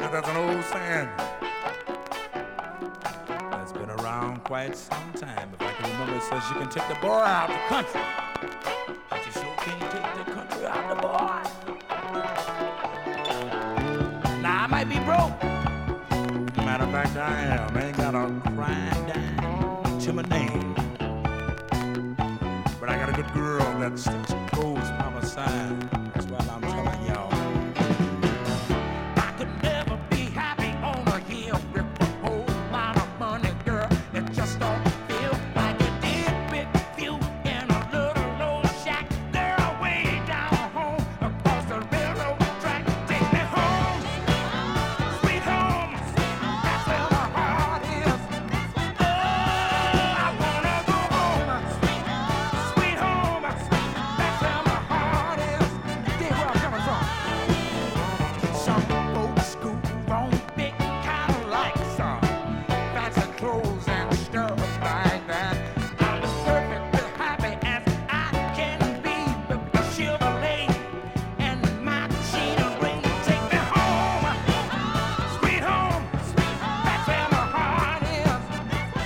There's an old saying that's been around quite some time. If I can remember, it says you can take the boy out of the country, but you sure can't take the country out of the boy. Now I might be broke. Matter of fact, I am. I ain't got a crying dime to my name, but I got a good girl that sticks